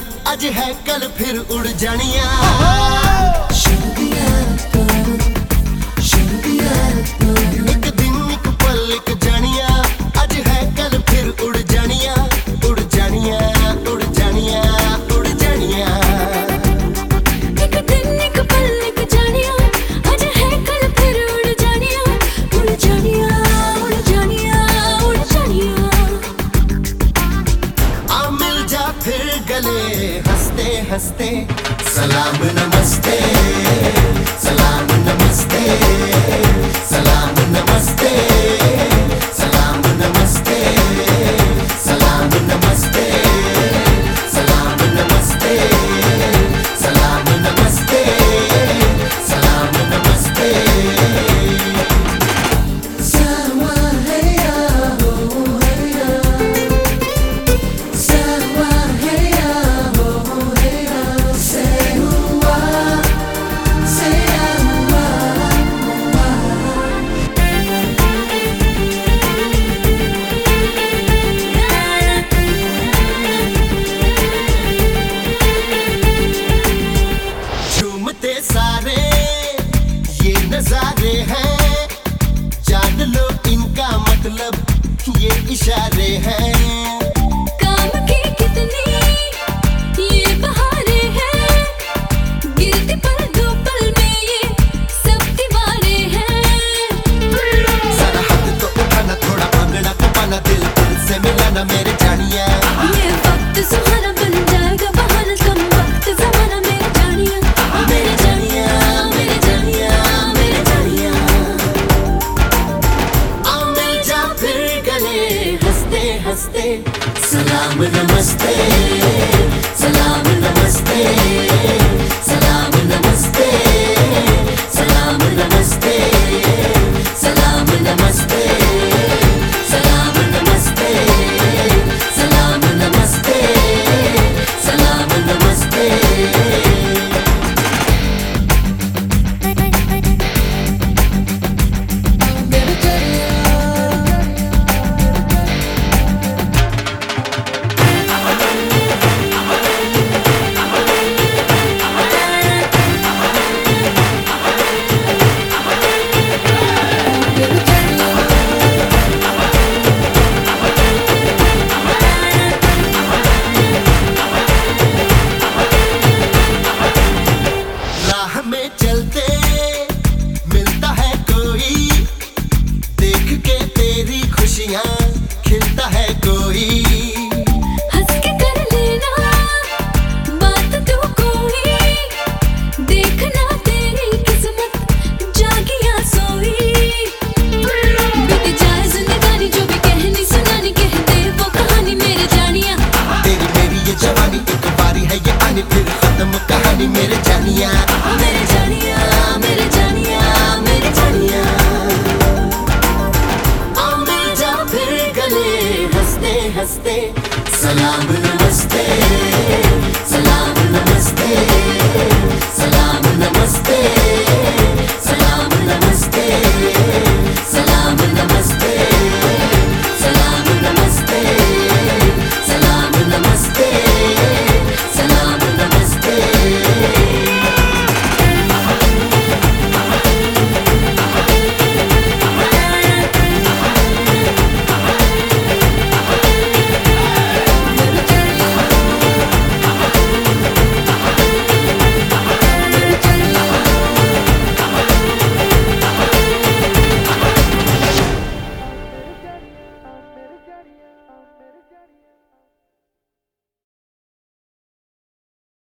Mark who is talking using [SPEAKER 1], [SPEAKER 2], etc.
[SPEAKER 1] अज है कल फिर उड़ जानिया। एक दिन एक पल एक जानिया, अज है कल फिर उड़ जानिया, उड़ जानिया, उड़ जानिया, उड़ जानिया।
[SPEAKER 2] एक दिन एक पल एक जानिया, अज है कल फिर उड़ जानिया, उड़ जानिया, उड़ जानिया, उड़ जानिया।
[SPEAKER 1] आ मिल जा फिर गले हंसते हंसते, सलाम नमस्ते, सलाम नमस्ते, सलाम नमस्ते, सलाम नमस्ते, सलाम नमस्ते, सलाम नमस्ते, सलाम नमस्ते, सलाम नमस्ते।
[SPEAKER 2] सावा है या हो है या, सावा है या हो है या, से हुआ से हुआ।
[SPEAKER 1] झूमते सारे ये नजारे हैं, जान लो इनका मतलब ये इशारे हैं।
[SPEAKER 2] काम की कितनी ये बहारें हैं, गिरती पल दो पल में ये सब दीवारें हैं।
[SPEAKER 1] सारा हाथ तो उठाना, थोड़ा भागना तो पाना, दिल से मिलाना मेरे जानिया।
[SPEAKER 2] ये वक्त सुहाना बन जाएगा बहाना, कम वक्त जमाना मेरे जानिया, मेरे जानिया, मेरे जानिया, मेरे जानिया।
[SPEAKER 1] आ मिल जा फिर गले हंसते हंसते, सलाम नमस्ते, सलाम नमस्ते, सलाम नमस्ते, सलाम नमस्ते, सलाम नमस्ते, सलाम नमस्ते, सलाम नमस्ते, सलाम नमस्ते। राह में चलते मिलता है कोई, देख के तेरी खुशियाँ खिलता है कोई।
[SPEAKER 2] हंस के कर लेना बात तू कोई, देखना तेरी किस्मत जागी या सोई। बीत जाए जिंदगानी जो भी कहनी सुनानी, कह दे वो कहानी मेरे जानिया।
[SPEAKER 1] तेरी मेरी ये जवानी एक बारी है ये आनी, फिर खत्म कहानी मेरे जानिया,
[SPEAKER 2] मेरे जानिया, मेरे जानिया, मेरे जानिया।
[SPEAKER 1] आ मिल जा फिर गले हंसते हंसते, सलाम नमस्ते, सलाम